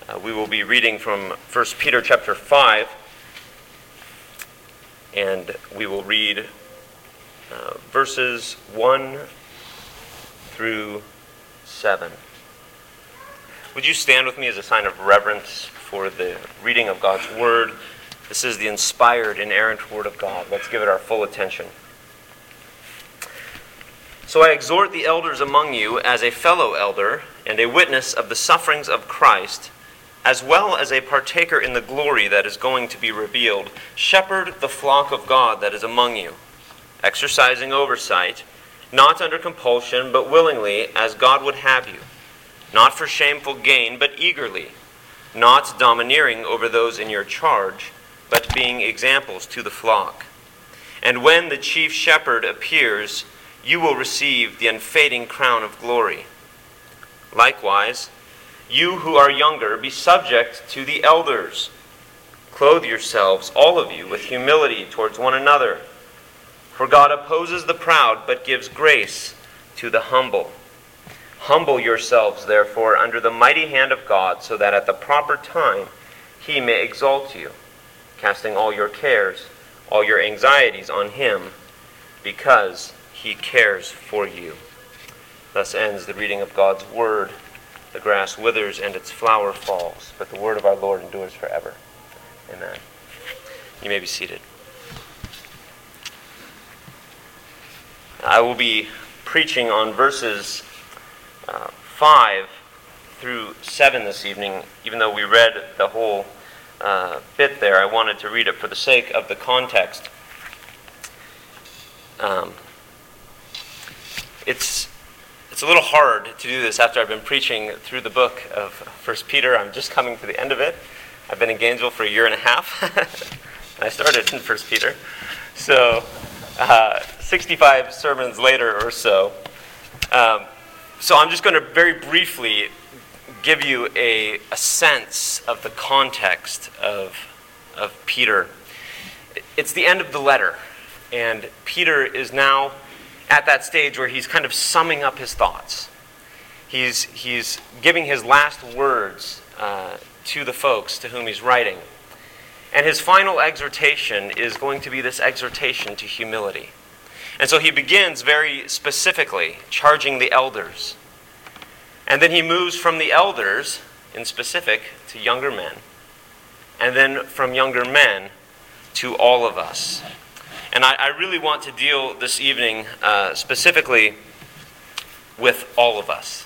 We will be reading from 1 Peter chapter 5, and we will read verses 1 through 7. Would you stand with me as a sign of reverence for the reading of God's Word? This is the inspired, inerrant Word of God. Let's give it our full attention. So I exhort the elders among you as a fellow elder and a witness of the sufferings of Christ, as well as a partaker in the glory that is going to be revealed. Shepherd the flock of God that is among you, exercising oversight, not under compulsion, but willingly, as God would have you, not for shameful gain, but eagerly, not domineering over those in your charge, but being examples to the flock. And when the chief shepherd appears, you will receive the unfading crown of glory. Likewise, you who are younger, be subject to the elders. Clothe yourselves, all of you, with humility towards one another. For God opposes the proud, but gives grace to the humble. Humble yourselves, therefore, under the mighty hand of God, so that at the proper time he may exalt you, casting all your cares, all your anxieties on him, because he cares for you. Thus ends the reading of God's Word. The grass withers and its flower falls, but the word of our Lord endures forever. Amen. You may be seated. I will be preaching on verses 5 through 7 this evening. Even though we read the whole bit there, I wanted to read it for the sake of the context. It's a little hard to do this after I've been preaching through the book of 1 Peter. I'm just coming to the end of it. I've been in Gainesville for a year and a half. I started in 1 Peter. So 65 sermons later or so. So I'm just going to very briefly give you a sense of the context of Peter. It's the end of the letter, and Peter is now at that stage where he's kind of summing up his thoughts. He's giving his last words to the folks to whom he's writing. And his final exhortation is going to be this exhortation to humility. And so he begins very specifically, charging the elders. And then he moves from the elders, in specific, to younger men. And then from younger men to all of us. And I really want to deal this evening specifically with all of us,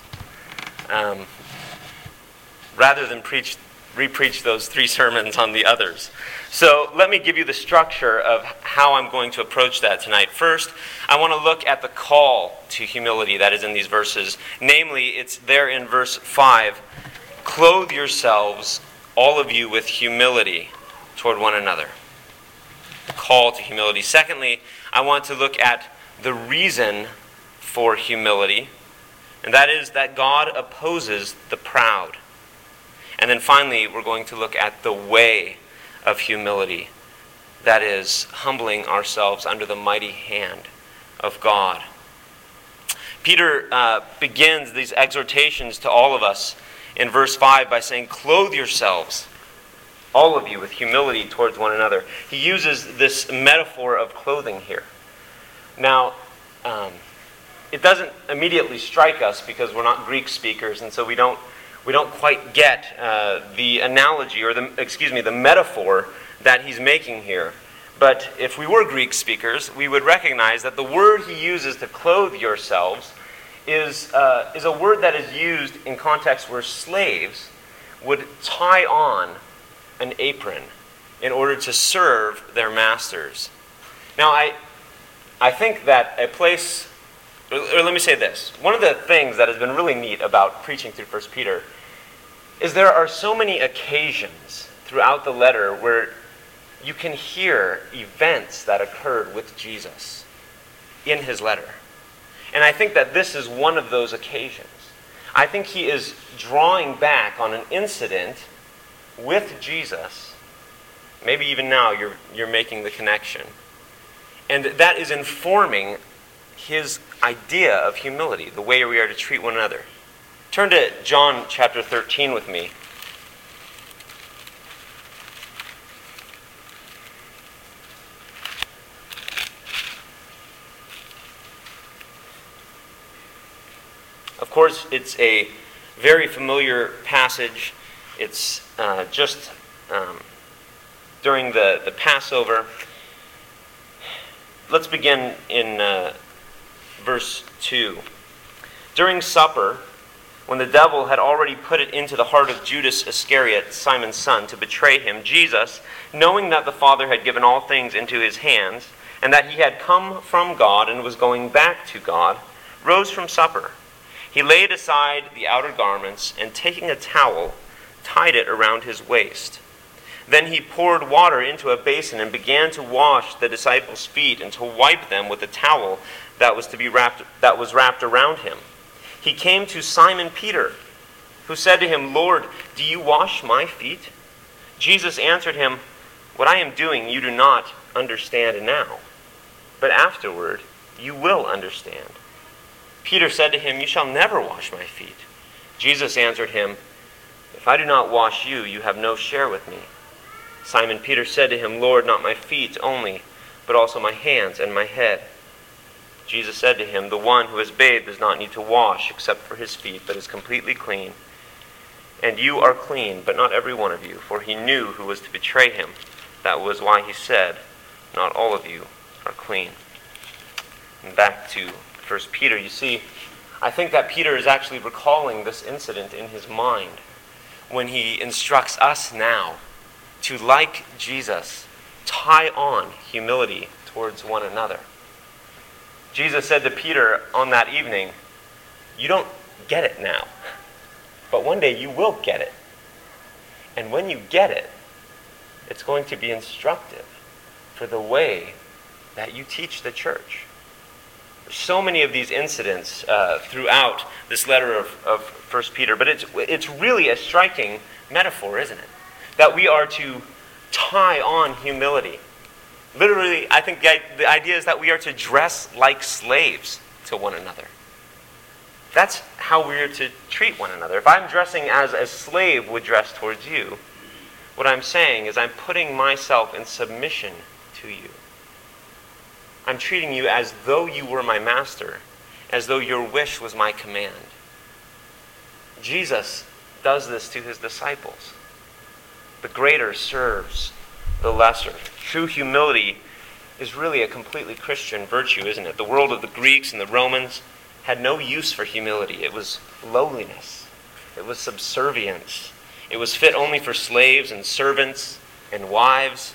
rather than re-preach those 3 sermons on the others. So let me give you the structure of how I'm going to approach that tonight. First, I want to look at the call to humility that is in these verses. Namely, it's there in verse 5, clothe yourselves, all of you, with humility toward one another. Call to humility. Secondly, I want to look at the reason for humility, and that is that God opposes the proud. And then finally, we're going to look at the way of humility, that is, humbling ourselves under the mighty hand of God. Peter begins these exhortations to all of us in verse 5 by saying, clothe yourselves, all of you, with humility towards one another. He uses this metaphor of clothing here. Now, it doesn't immediately strike us because we're not Greek speakers, and so we don't quite get the analogy or the metaphor that he's making here. But if we were Greek speakers, we would recognize that the word he uses to clothe yourselves is a word that is used in contexts where slaves would tie on an apron in order to serve their masters. Now, I think that a place, or let me say this, one of the things that has been really neat about preaching through 1 Peter is there are so many occasions throughout the letter where you can hear events that occurred with Jesus in his letter. And I think that this is one of those occasions. I think he is drawing back on an incident with Jesus. Maybe even now you're making the connection. And that is informing his idea of humility, the way we are to treat one another. Turn to John chapter 13 with me. Of course, it's a very familiar passage. It's just during the Passover. Let's begin in verse 2. During supper, when the devil had already put it into the heart of Judas Iscariot, Simon's son, to betray him, Jesus, knowing that the Father had given all things into his hands, and that he had come from God and was going back to God, rose from supper. He laid aside the outer garments, and taking a towel, tied it around his waist. Then he poured water into a basin and began to wash the disciples' feet and to wipe them with a towel that was wrapped around him. He came to Simon Peter, who said to him, "Lord, do you wash my feet?" Jesus answered him, "What I am doing you do not understand now, but afterward you will understand." Peter said to him, "You shall never wash my feet." Jesus answered him, "If I do not wash you, you have no share with me." Simon Peter said to him, "Lord, not my feet only, but also my hands and my head." Jesus said to him, "The one who is bathed does not need to wash except for his feet, but is completely clean. And you are clean, but not every one of you." For he knew who was to betray him. That was why he said, "Not all of you are clean." And back to 1 Peter, you see, I think that Peter is actually recalling this incident in his mind when he instructs us now to, like Jesus, tie on humility towards one another. Jesus said to Peter on that evening, "You don't get it now, but one day you will get it. And when you get it, it's going to be instructive for the way that you teach the church." There's so many of these incidents throughout this letter of 1 Peter, but it's really a striking metaphor, isn't it? That we are to tie on humility. Literally, I think the idea is that we are to dress like slaves to one another. That's how we are to treat one another. If I'm dressing as a slave would dress towards you, what I'm saying is I'm putting myself in submission to you. I'm treating you as though you were my master, as though your wish was my command. Jesus does this to his disciples. The greater serves the lesser. True humility is really a completely Christian virtue, isn't it? The world of the Greeks and the Romans had no use for humility. It was lowliness. It was subservience. It was fit only for slaves and servants and wives.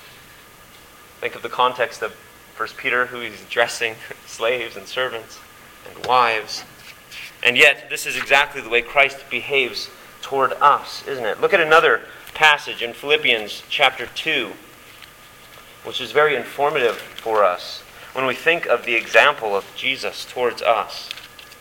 Think of the context of 1 Peter, who he's addressing slaves and servants and wives. And yet, this is exactly the way Christ behaves toward us, isn't it? Look at another passage in Philippians chapter 2, which is very informative for us when we think of the example of Jesus towards us.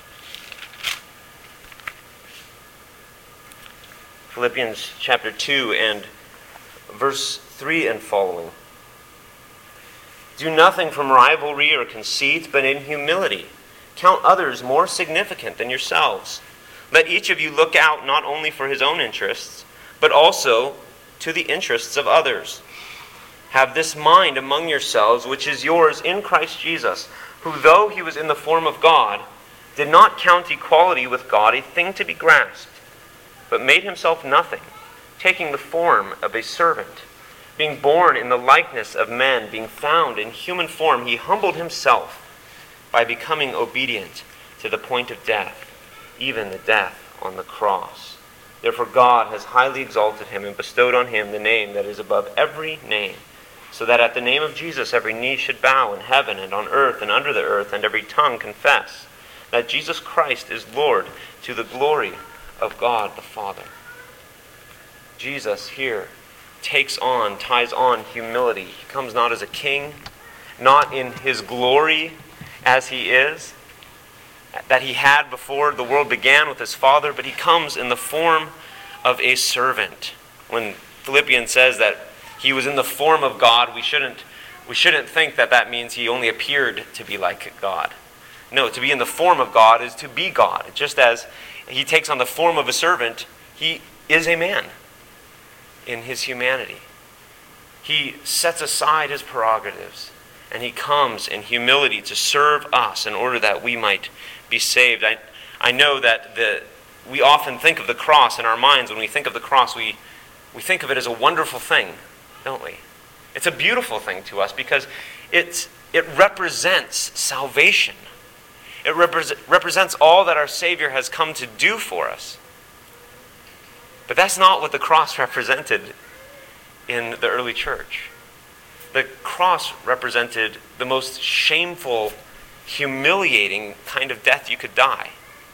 Philippians chapter 2 and verse 3 and following. "Do nothing from rivalry or conceit, but in humility count others more significant than yourselves. Let each of you look out not only for his own interests, but also to the interests of others. Have this mind among yourselves, which is yours in Christ Jesus, who, though he was in the form of God, did not count equality with God a thing to be grasped, but made himself nothing, taking the form of a servant. Being born in the likeness of men, being found in human form, he humbled himself by becoming obedient to the point of death, even the death on the cross. Therefore God has highly exalted him and bestowed on him the name that is above every name, so that at the name of Jesus every knee should bow in heaven and on earth and under the earth, and every tongue confess that Jesus Christ is Lord, to the glory of God the Father." Jesus here ties on humility. He comes not as a king, not in his glory as he is, that he had before the world began with his Father, but he comes in the form of a servant. When Philippians says that he was in the form of God, we shouldn't think that means he only appeared to be like God. No, to be in the form of God is to be God. Just as he takes on the form of a servant, he is a man in his humanity. He sets aside his prerogatives, and he comes in humility to serve us in order that we might be saved. I know that we often think of the cross in our minds. When we think of the cross, we think of it as a wonderful thing, don't we? It's a beautiful thing to us because it represents salvation. It represents all that our Savior has come to do for us. But that's not what the cross represented in the early church. The cross represented the most shameful, humiliating kind of death you could die.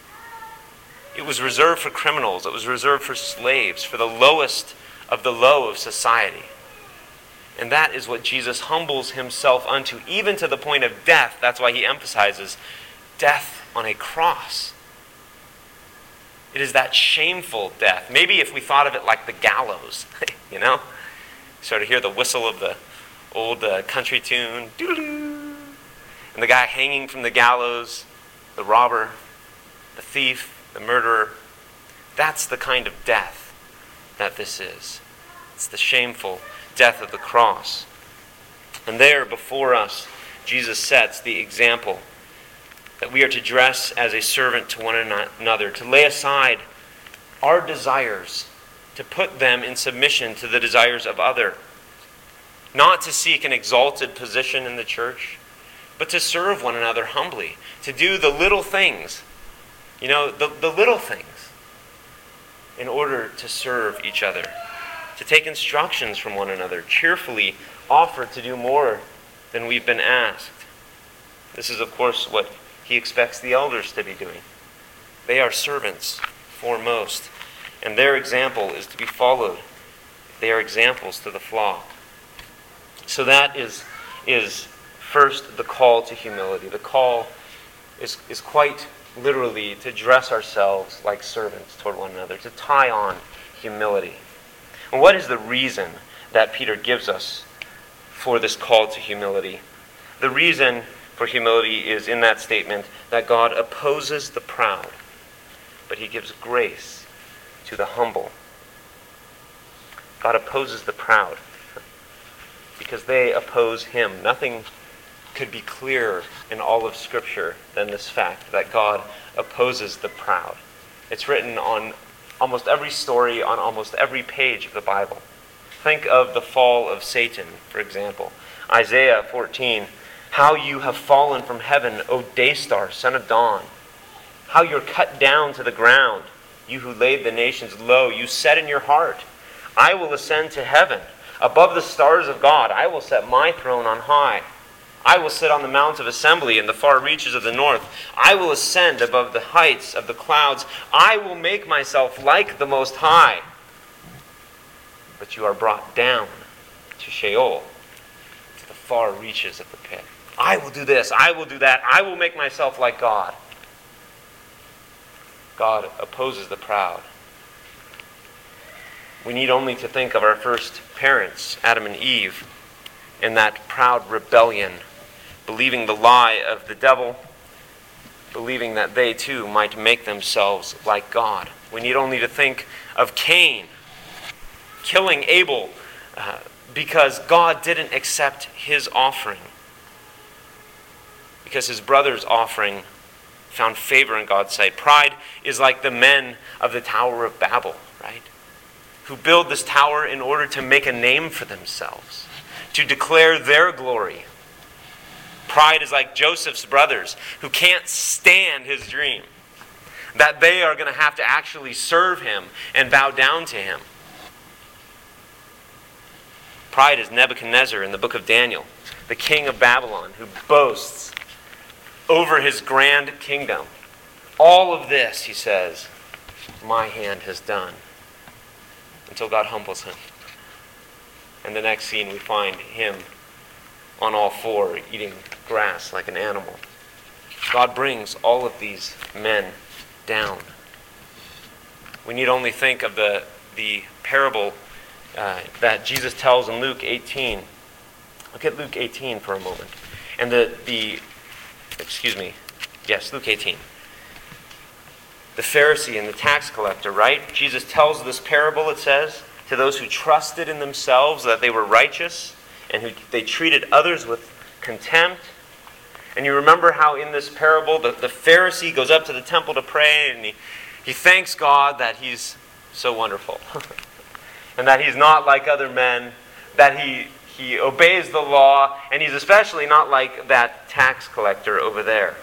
It was reserved for criminals. It was reserved for slaves, for the lowest of the low of society. And that is what Jesus humbles himself unto, even to the point of death. That's why he emphasizes death on a cross. It is that shameful death. Maybe if we thought of it like the gallows, you know? You sort of hear the whistle of the old country tune. Doo-doo-doo. And the guy hanging from the gallows, the robber, the thief, the murderer. That's the kind of death that this is. It's the shameful death of the cross. And there before us, Jesus sets the example that we are to dress as a servant to one another, to lay aside our desires, to put them in submission to the desires of others. Not to seek an exalted position in the church, but to serve one another humbly, to do the little things, the little things, in order to serve each other, to take instructions from one another, cheerfully offer to do more than we've been asked. This is, of course, what he expects the elders to be doing. They are servants foremost, and their example is to be followed. They are examples to the flock. So that is first the call to humility. The call is quite literally to dress ourselves like servants toward one another, to tie on humility. And what is the reason that Peter gives us for this call to humility? The reason for humility is in that statement that God opposes the proud, but he gives grace to the humble. God opposes the proud because they oppose him. Nothing could be clearer in all of Scripture than this fact that God opposes the proud. It's written on almost every story, on almost every page of the Bible. Think of the fall of Satan, for example. Isaiah 14, how you have fallen from heaven, O Daystar, son of dawn. How you're cut down to the ground, you who laid the nations low. You said in your heart, I will ascend to heaven. Above the stars of God, I will set my throne on high. I will sit on the mount of assembly in the far reaches of the north. I will ascend above the heights of the clouds. I will make myself like the Most High. But you are brought down to Sheol, to the far reaches of the pit. I will do this, I will do that, I will make myself like God. God opposes the proud. We need only to think of our first parents, Adam and Eve, in that proud rebellion, believing the lie of the devil, believing that they too might make themselves like God. We need only to think of Cain killing Abel because God didn't accept his offering, because his brother's offering found favor in God's sight. Pride is like the men of the Tower of Babel, right? Who build this tower in order to make a name for themselves, to declare their glory. Pride is like Joseph's brothers who can't stand his dream, that they are going to have to actually serve him and bow down to him. Pride is Nebuchadnezzar in the book of Daniel, the king of Babylon, who boasts over his grand kingdom. All of this, he says, my hand has done, until God humbles him. And the next scene we find him on all four eating grass like an animal. God brings all of these men down. We need only think of the parable that Jesus tells in Luke 18. Look at Luke 18 for a moment. And Luke 18. The Pharisee and the tax collector, right? Jesus tells this parable, it says, to those who trusted in themselves that they were righteous and who they treated others with contempt. And you remember how in this parable the Pharisee goes up to the temple to pray, and he thanks God that he's so wonderful. And that he's not like other men, that he obeys the law, and he's especially not like that tax collector over there.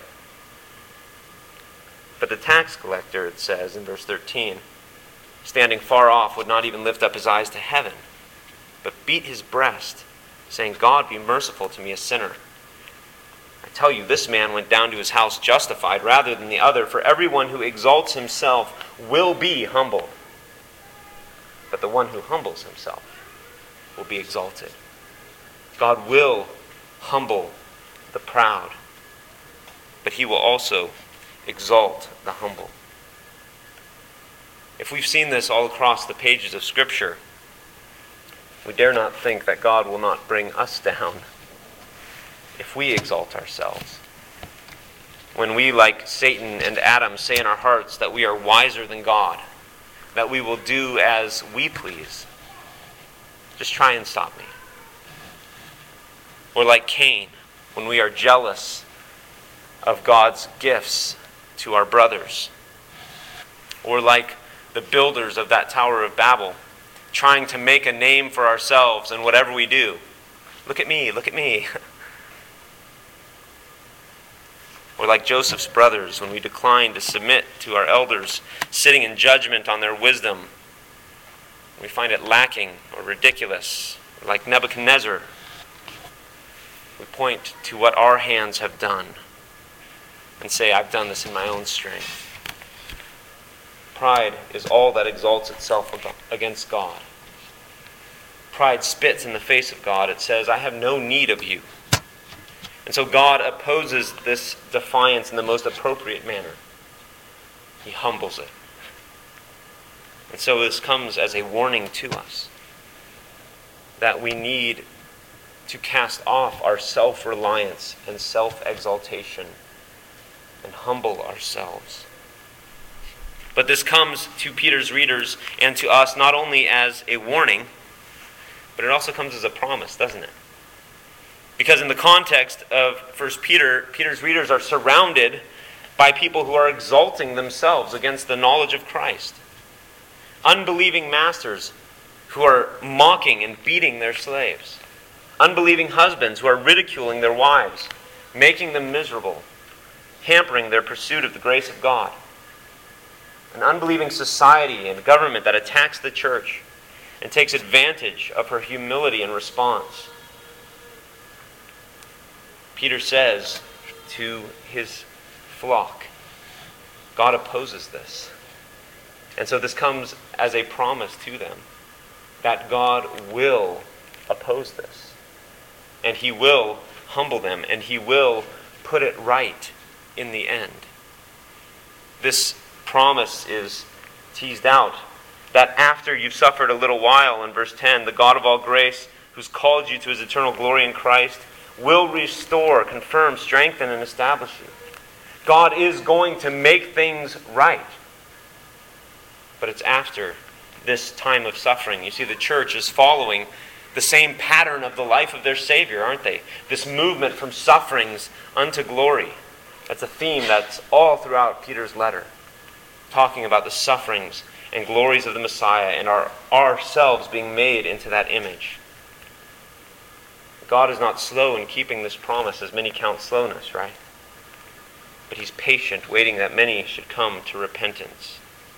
But the tax collector, it says in verse 13, standing far off, would not even lift up his eyes to heaven, but beat his breast, saying, God, be merciful to me, a sinner. I tell you, this man went down to his house justified rather than the other, for everyone who exalts himself will be humbled. But the one who humbles himself will be exalted. God will humble the proud, but he will also exalt the humble. If we've seen this all across the pages of Scripture, we dare not think that God will not bring us down if we exalt ourselves. When we, like Satan and Adam, say in our hearts that we are wiser than God, that we will do as we please, just try and stop me. Or like Cain, when we are jealous of God's gifts to our brothers. Or like the builders of that Tower of Babel, trying to make a name for ourselves in whatever we do. Look at me, look at me. Or like Joseph's brothers, when we decline to submit to our elders, sitting in judgment on their wisdom, we find it lacking or ridiculous. Or like Nebuchadnezzar, we point to what our hands have done and say, I've done this in my own strength. Pride is all that exalts itself against God. Pride spits in the face of God. It says, I have no need of you. And so God opposes this defiance in the most appropriate manner. He humbles it. And so this comes as a warning to us that we need to cast off our self-reliance and self-exaltation and humble ourselves. But this comes to Peter's readers and to us not only as a warning, but it also comes as a promise, doesn't it? Because in the context of 1 Peter, Peter's readers are surrounded by people who are exalting themselves against the knowledge of Christ. Unbelieving masters who are mocking and beating their slaves. Unbelieving husbands who are ridiculing their wives, making them miserable, hampering their pursuit of the grace of God. An unbelieving society and government that attacks the church and takes advantage of her humility and response. Peter says to his flock, God opposes this. And so this comes as a promise to them that God will oppose this. And he will humble them, and he will put it right in the end. This promise is teased out that after you've suffered a little while, in verse 10, the God of all grace, who's called you to his eternal glory in Christ, will restore, confirm, strengthen, and establish you. God is going to make things right. But it's after this time of suffering. You see, the church is following the same pattern of the life of their Savior, aren't they? This movement from sufferings unto glory. That's a theme that's all throughout Peter's letter, talking about the sufferings and glories of the Messiah and ourselves being made into that image. God is not slow in keeping this promise, as many count slowness, right? But he's patient, waiting that many should come to repentance.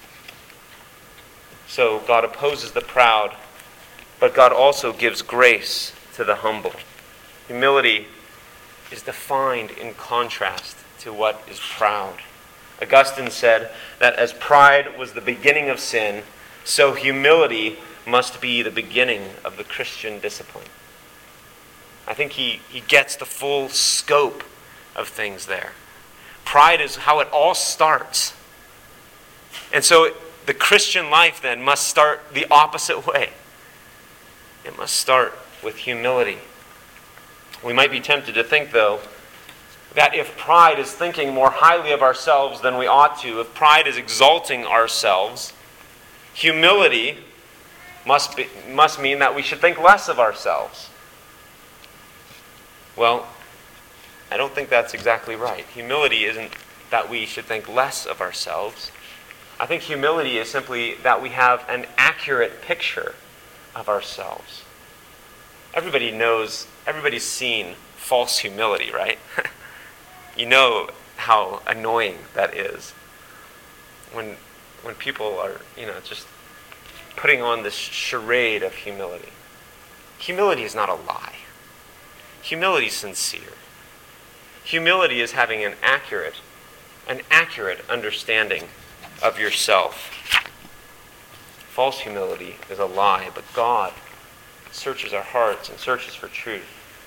So God opposes the proud, but God also gives grace to the humble. Humility is defined in contrast to what is proud. Augustine said that as pride was the beginning of sin, so humility must be the beginning of the Christian discipline. I think he gets the full scope of things there. Pride is how it all starts. And so the Christian life then must start the opposite way. It must start with humility. We might be tempted to think, though, that if pride is thinking more highly of ourselves than we ought to, if pride is exalting ourselves, humility must mean that we should think less of ourselves. Well, I don't think that's exactly right. Humility isn't that we should think less of ourselves. I think humility is simply that we have an accurate picture of ourselves. Everybody's seen false humility, right? You know how annoying that is. When people are, just putting on this charade of humility. Humility is not a lie. Humility is sincere. Humility is having an accurate understanding of yourself. False humility is a lie, but God searches our hearts and searches for truth.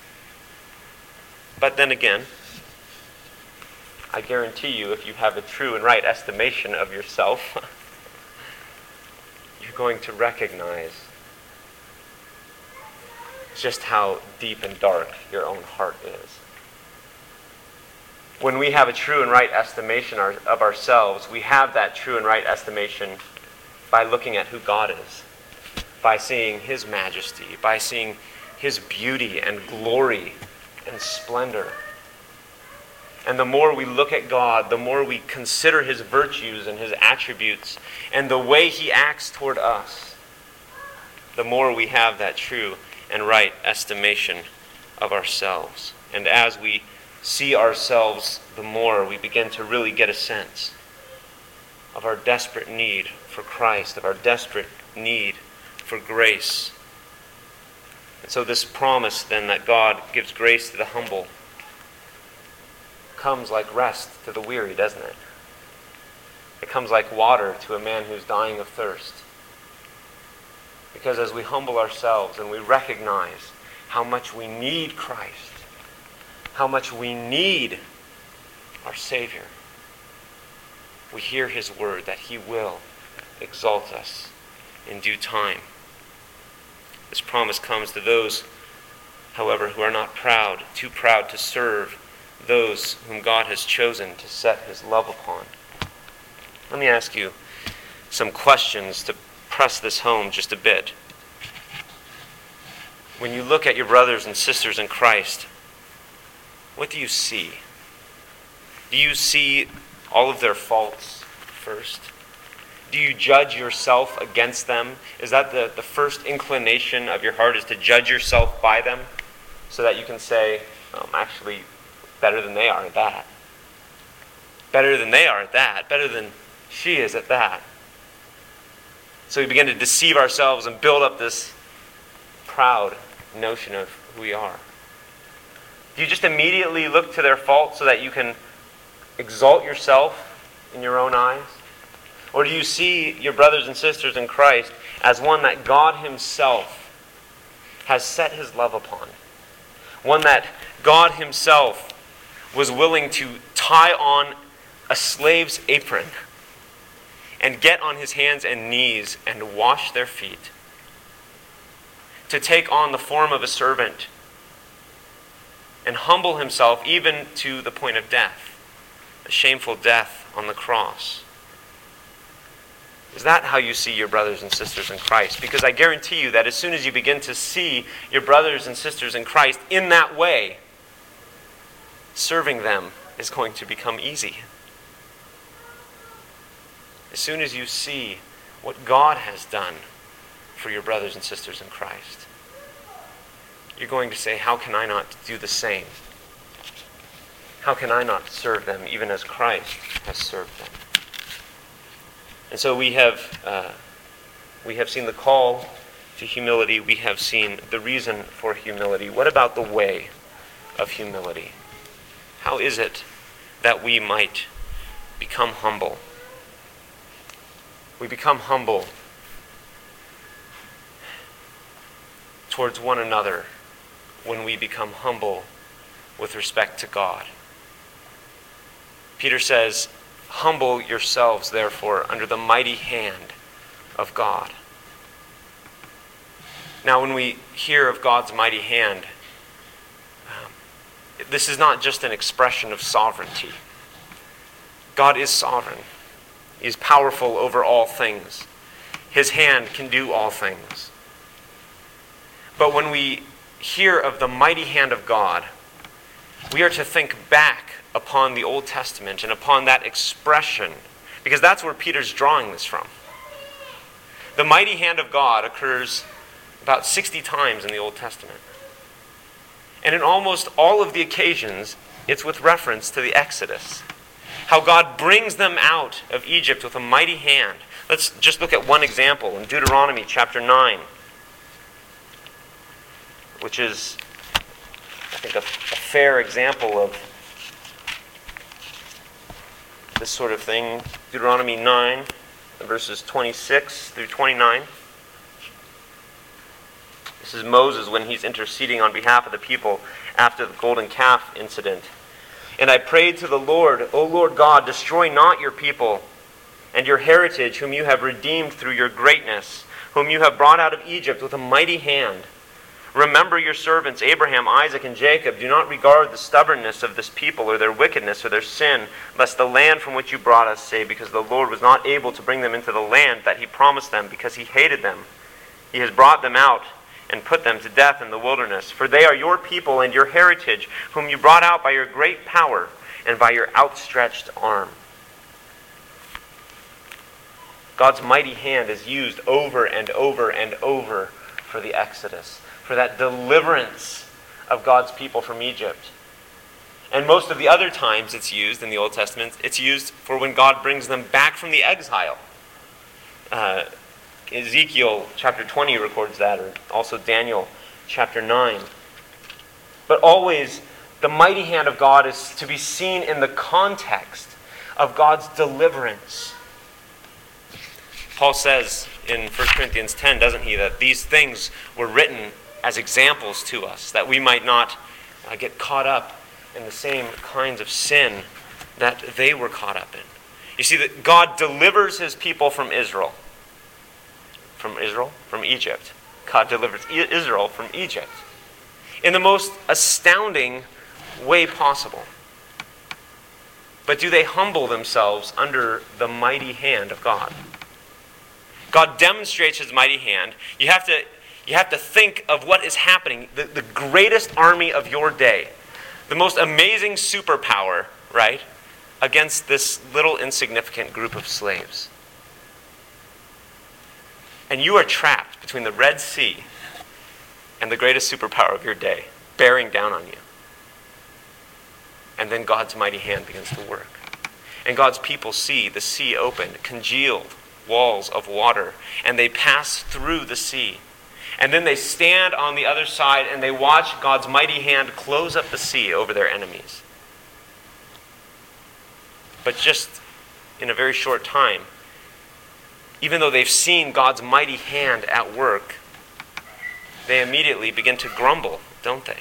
But then again, I guarantee you, if you have a true and right estimation of yourself, you're going to recognize just how deep and dark your own heart is. When we have a true and right estimation of ourselves, we have that true and right estimation by looking at who God is, by seeing His majesty, by seeing His beauty and glory and splendor. And the more we look at God, the more we consider His virtues and His attributes and the way He acts toward us, the more we have that true and right estimation of ourselves. And as we see ourselves, the more we begin to really get a sense of our desperate need for Christ, of our desperate need for grace. And so this promise then that God gives grace to the humble comes like rest to the weary, doesn't it? It comes like water to a man who's dying of thirst. Because as we humble ourselves and we recognize how much we need Christ, how much we need our Savior, we hear His word that He will exalt us in due time. This promise comes to those, however, who are not proud, too proud to serve those whom God has chosen to set His love upon. Let me ask you some questions to press this home just a bit. When you look at your brothers and sisters in Christ, what do you see? Do you see all of their faults first? Do you judge yourself against them? Is that the first inclination of your heart, is to judge yourself by them so that you can say, I'm actually better than they are at that. Better than they are at that. Better than she is at that. So we begin to deceive ourselves and build up this proud notion of who we are. Do you just immediately look to their faults so that you can exalt yourself in your own eyes? Or do you see your brothers and sisters in Christ as one that God Himself has set His love upon? One that God Himself was willing to tie on a slave's apron and get on His hands and knees and wash their feet, to take on the form of a servant and humble Himself even to the point of death, a shameful death on the cross. Is that how you see your brothers and sisters in Christ? Because I guarantee you that as soon as you begin to see your brothers and sisters in Christ in that way, serving them is going to become easy. As soon as you see what God has done for your brothers and sisters in Christ, you're going to say, how can I not do the same? How can I not serve them even as Christ has served them? And so we have seen the call to humility. We have seen the reason for humility. What about the way of humility? How is it that we might become humble? We become humble towards one another when we become humble with respect to God. Peter says, humble yourselves, therefore, under the mighty hand of God. Now, when we hear of God's mighty hand, this is not just an expression of sovereignty. God is sovereign. He is powerful over all things. His hand can do all things. But when we hear of the mighty hand of God, we are to think back upon the Old Testament and upon that expression, because that's where Peter's drawing this from. The mighty hand of God occurs about 60 times in the Old Testament. And in almost all of the occasions, it's with reference to the Exodus. How God brings them out of Egypt with a mighty hand. Let's just look at one example in Deuteronomy chapter 9, which is, I think, a fair example of this sort of thing. Deuteronomy 9, verses 26 through 29. This is Moses when he's interceding on behalf of the people after the golden calf incident. And I prayed to the Lord, O Lord God, destroy not your people and your heritage, whom you have redeemed through your greatness, whom you have brought out of Egypt with a mighty hand. Remember your servants Abraham, Isaac, and Jacob. Do not regard the stubbornness of this people or their wickedness or their sin, lest the land from which you brought us say, because the Lord was not able to bring them into the land that he promised them, because he hated them. He has brought them out and put them to death in the wilderness. For they are your people and your heritage, whom you brought out by your great power and by your outstretched arm. God's mighty hand is used over and over and over for the Exodus, for that deliverance of God's people from Egypt. And most of the other times it's used in the Old Testament, it's used for when God brings them back from the exile. Ezekiel chapter 20 records that, or also Daniel chapter 9. But always, the mighty hand of God is to be seen in the context of God's deliverance. Paul says in 1 Corinthians 10, doesn't he, that these things were written as examples to us, that we might not get caught up in the same kinds of sin that they were caught up in. You see that God delivers his people from Israel. From Egypt. God delivers Israel from Egypt in the most astounding way possible. But do they humble themselves under the mighty hand of God? God demonstrates his mighty hand. You have to think of what is happening. The greatest army of your day, the most amazing superpower, right, against this little insignificant group of slaves. And you are trapped between the Red Sea and the greatest superpower of your day, bearing down on you. And then God's mighty hand begins to work. And God's people see the sea opened, congealed walls of water, and they pass through the sea. And then they stand on the other side and they watch God's mighty hand close up the sea over their enemies. But just in a very short time, even though they've seen God's mighty hand at work, they immediately begin to grumble, don't they?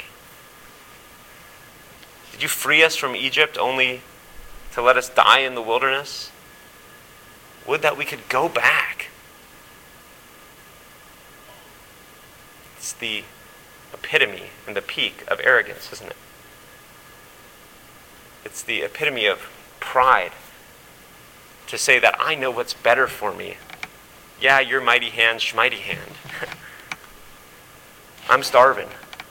Did you free us from Egypt only to let us die in the wilderness? Would that we could go back. It's the epitome and the peak of arrogance, isn't it? It's the epitome of pride to say that I know what's better for me. Yeah, your mighty hand, schmighty hand. I'm starving.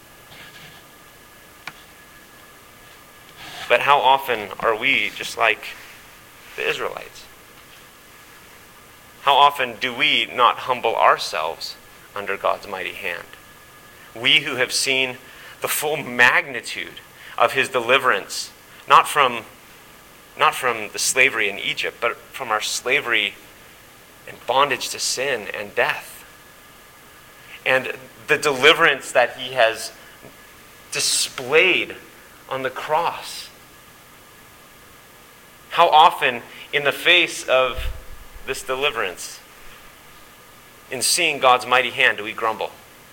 But how often are we just like the Israelites? How often do we not humble ourselves under God's mighty hand? We who have seen the full magnitude of his deliverance, not from the slavery in Egypt, but from our slavery and bondage to sin and death. And the deliverance that he has displayed on the cross. How often, in the face of this deliverance, in seeing God's mighty hand, do we grumble?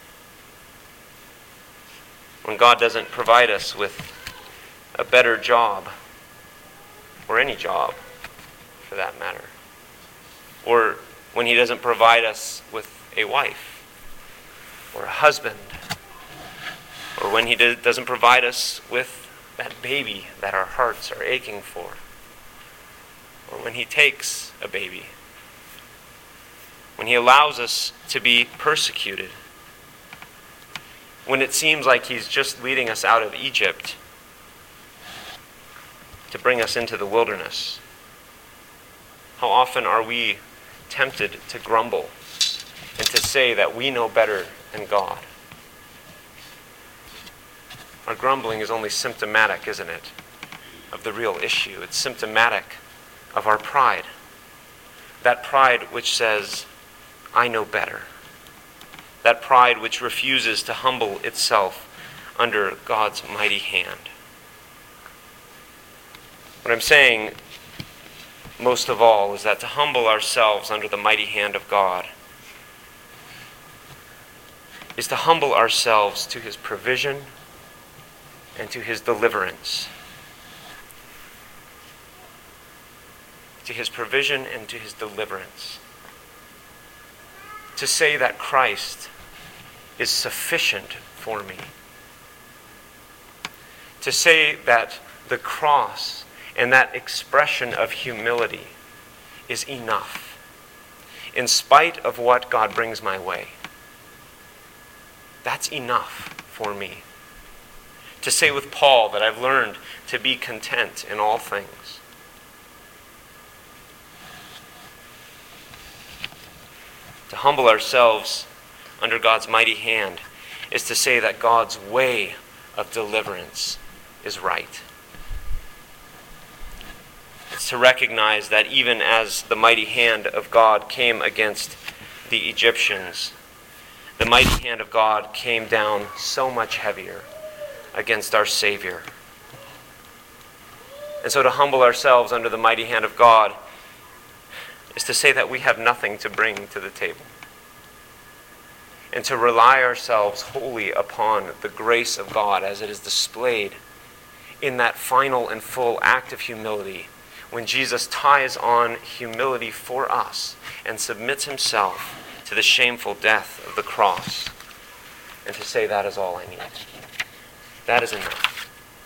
When God doesn't provide us with a better job, or any job, for that matter. Or when he doesn't provide us with a wife, or a husband. Or when he doesn't provide us with that baby that our hearts are aching for. Or when he takes a baby. When he allows us to be persecuted. When it seems like he's just leading us out of Egypt, to bring us into the wilderness? How often are we tempted to grumble and to say that we know better than God? Our grumbling is only symptomatic, isn't it, of the real issue. It's symptomatic of our pride. That pride which says, I know better. That pride which refuses to humble itself under God's mighty hand. What I'm saying, most of all, is that to humble ourselves under the mighty hand of God is to humble ourselves to his provision and to his deliverance. To his provision and to his deliverance. To say that Christ is sufficient for me. To say that the cross and that expression of humility is enough, in spite of what God brings my way. That's enough for me. To say with Paul that I've learned to be content in all things. To humble ourselves under God's mighty hand is to say that God's way of deliverance is right. It's to recognize that even as the mighty hand of God came against the Egyptians, the mighty hand of God came down so much heavier against our Savior. And so to humble ourselves under the mighty hand of God is to say that we have nothing to bring to the table. And to rely ourselves wholly upon the grace of God as it is displayed in that final and full act of humility when Jesus ties on humility for us and submits himself to the shameful death of the cross. And to say that is all I need. That is enough.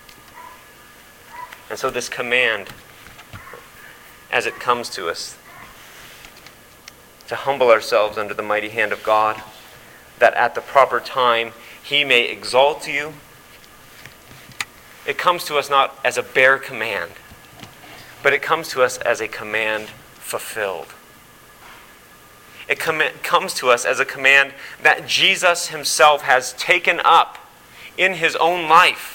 And so this command, as it comes to us, to humble ourselves under the mighty hand of God, that at the proper time he may exalt you, it comes to us not as a bare command, but it comes to us as a command fulfilled. It comes to us as a command that Jesus himself has taken up in his own life.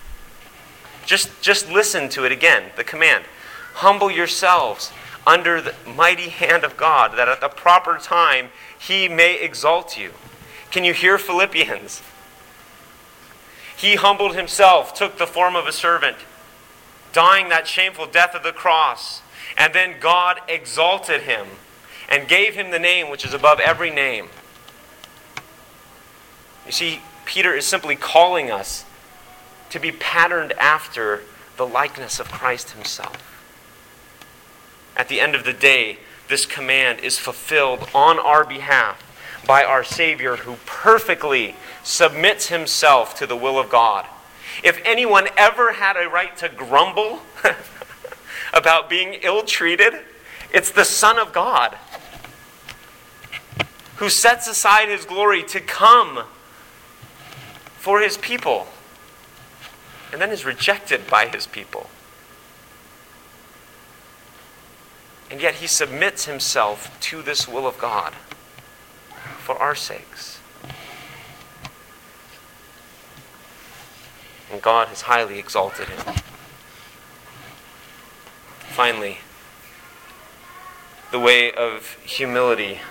Just listen to it again, the command. Humble yourselves under the mighty hand of God, that at the proper time he may exalt you. Can you hear Philippians? He humbled himself, took the form of a servant, dying that shameful death of the cross, and then God exalted him and gave him the name which is above every name. You see, Peter is simply calling us to be patterned after the likeness of Christ himself. At the end of the day, this command is fulfilled on our behalf by our Savior, who perfectly submits himself to the will of God. If anyone ever had a right to grumble about being ill-treated, it's the Son of God, who sets aside his glory to come for his people, and then is rejected by his people. And yet he submits himself to this will of God for our sakes. And God has highly exalted him. Finally, the way of humility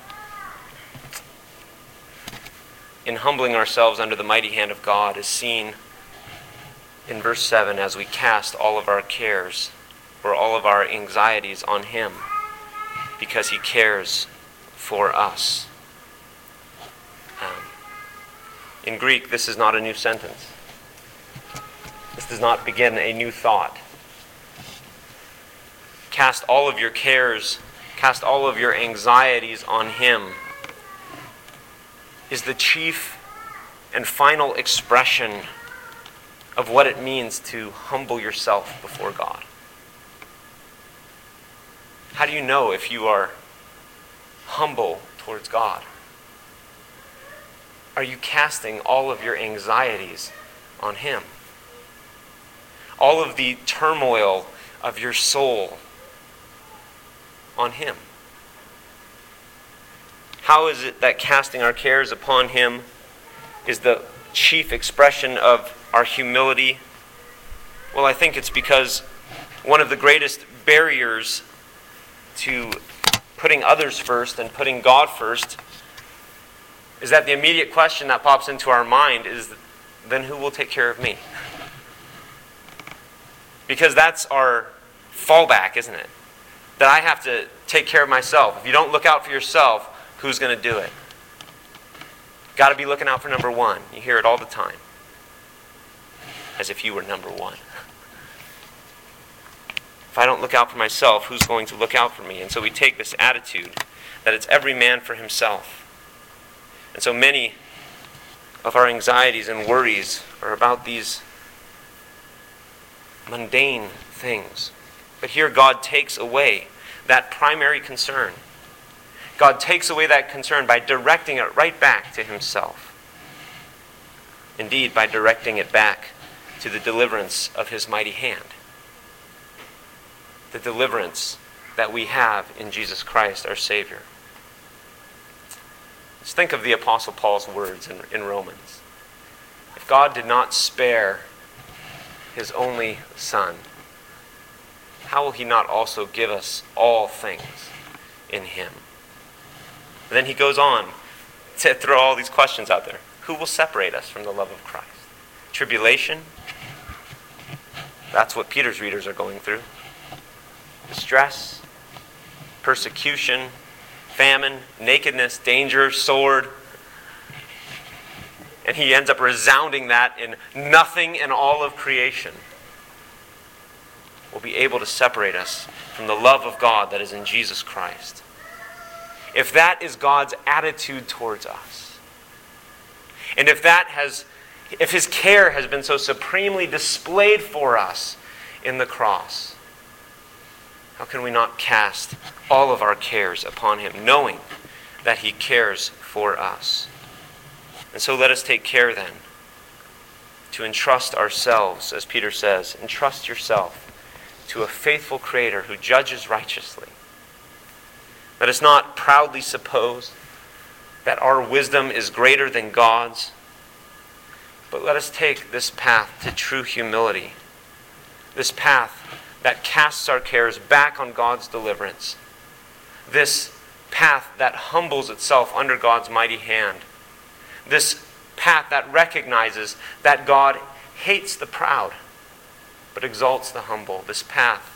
in humbling ourselves under the mighty hand of God is seen in verse 7 as we cast all of our cares or all of our anxieties on him because he cares for us. In Greek, this is not a new sentence. This does not begin a new thought. Cast all of your cares, cast all of your anxieties on him is the chief and final expression of what it means to humble yourself before God. How do you know if you are humble towards God? Are you casting all of your anxieties on him? all of the turmoil of your soul on him? How is it that casting our cares upon him is the chief expression of our humility? Well, I think it's because one of the greatest barriers to putting others first and putting God first is that the immediate question that pops into our mind is, then who will take care of me? Because that's our fallback, isn't it? That I have to take care of myself. If you don't look out for yourself, who's going to do it? Got to be looking out for number one. You hear it all the time. As if you were number one. If I don't look out for myself, who's going to look out for me? And so we take this attitude that it's every man for himself. And so many of our anxieties and worries are about these mundane things. But here God takes away that primary concern. God takes away that concern by directing it right back to himself. Indeed, by directing it back to the deliverance of his mighty hand. The deliverance that we have in Jesus Christ, our Savior. Let's think of the Apostle Paul's words in Romans. If God did not spare his only Son, how will he not also give us all things in him? And then he goes on to throw all these questions out there. Who will separate us from the love of Christ? Tribulation? That's what Peter's readers are going through. Distress, persecution, famine, nakedness, danger, sword. And he ends up resounding that in nothing in all of creation will be able to separate us from the love of God that is in Jesus Christ. If that is God's attitude towards us, and if his care has been so supremely displayed for us in the cross, how can we not cast all of our cares upon him, knowing that he cares for us? And so let us take care then to entrust ourselves, as Peter says, entrust yourself to a faithful Creator who judges righteously. Let us not proudly suppose that our wisdom is greater than God's, but let us take this path to true humility, this path that casts our cares back on God's deliverance, this path that humbles itself under God's mighty hand, this path that recognizes that God hates the proud but exalts the humble, this path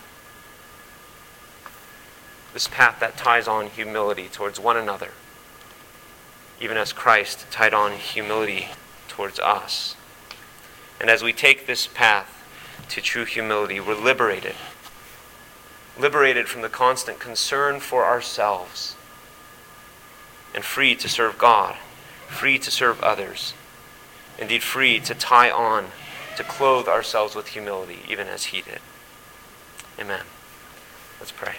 that ties on humility towards one another, even as Christ tied on humility towards us. And as we take this path to true humility, we're liberated from the constant concern for ourselves, and free to serve God, free to serve others, indeed free to tie on, to clothe ourselves with humility, even as he did. Amen. Let's pray.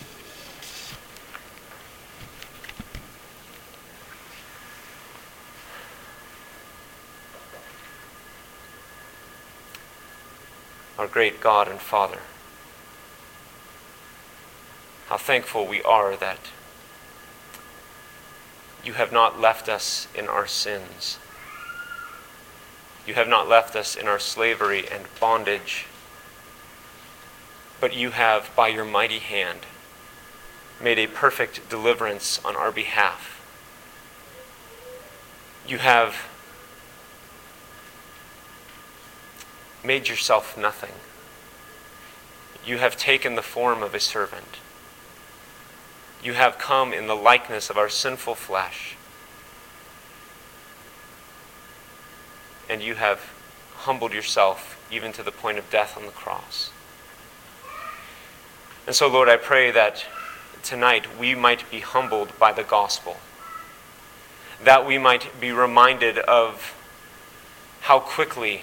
Our great God and Father, how thankful we are that you have not left us in our sins. You have not left us in our slavery and bondage, but you have, by your mighty hand, made a perfect deliverance on our behalf. You have made yourself nothing. You have taken the form of a servant. You have come in the likeness of our sinful flesh. And you have humbled yourself even to the point of death on the cross. And so, Lord, I pray that tonight we might be humbled by the gospel, that we might be reminded of how quickly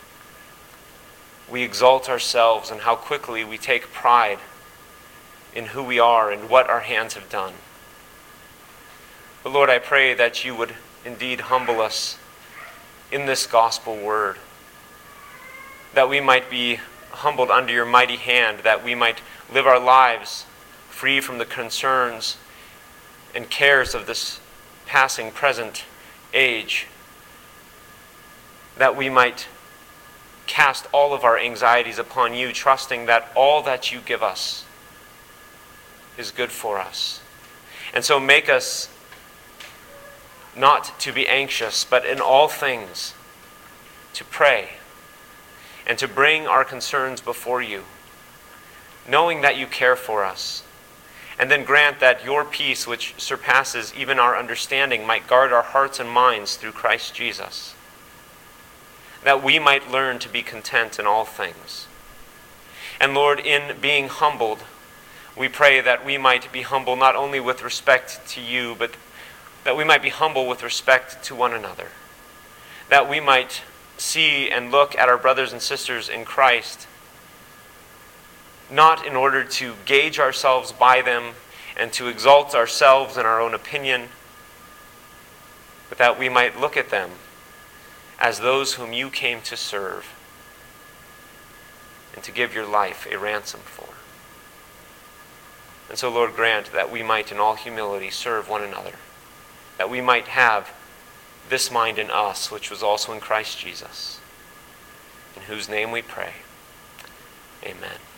we exalt ourselves and how quickly we take pride in who we are and what our hands have done. But Lord, I pray that you would indeed humble us in this gospel word, that we might be humbled under your mighty hand, that we might live our lives free from the concerns and cares of this passing present age, that we might cast all of our anxieties upon you, trusting that all that you give us is good for us. And so make us not to be anxious, but in all things to pray and to bring our concerns before you, knowing that you care for us. And then grant that your peace, which surpasses even our understanding, might guard our hearts and minds through Christ Jesus, that we might learn to be content in all things. And Lord, in being humbled, we pray that we might be humble not only with respect to you, but that we might be humble with respect to one another, that we might see and look at our brothers and sisters in Christ, not in order to gauge ourselves by them and to exalt ourselves in our own opinion, but that we might look at them as those whom you came to serve and to give your life a ransom for. And so, Lord, grant that we might in all humility serve one another, that we might have this mind in us, which was also in Christ Jesus, in whose name we pray. Amen.